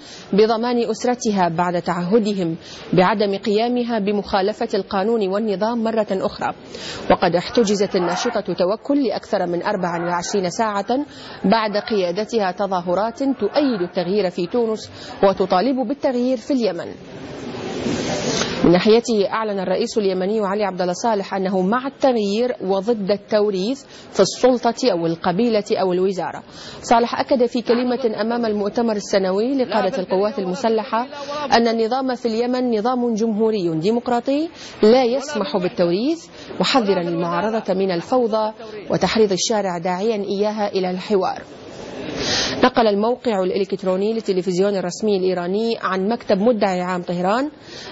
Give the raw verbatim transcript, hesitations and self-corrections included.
بضمان أسرتها بعد تعهدهم بعدم قيامها بمخالفة القانون والنظام مرة أخرى. وقد احتجزت الناشطة توكل لأكثر من أربع وعشرين ساعة بعد قيادتها تظاهرات تؤيد التغيير في تونس وتطالب بالتغيير في اليمن. من ناحيته أعلن الرئيس اليمني علي عبد الله صالح أنه مع التغيير وضد التوريث في السلطة أو القبيلة أو الوزارة. صالح أكد في كلمة أمام المؤتمر السنوي لقادة القوات المسلحة أن النظام في اليمن نظام جمهوري ديمقراطي لا يسمح بالتوريث، محذرا المعارضة من الفوضى وتحريض الشارع داعيا إياها إلى الحوار. نقل الموقع الإلكتروني للتلفزيون الرسمي الإيراني عن مكتب مدعي عام طهران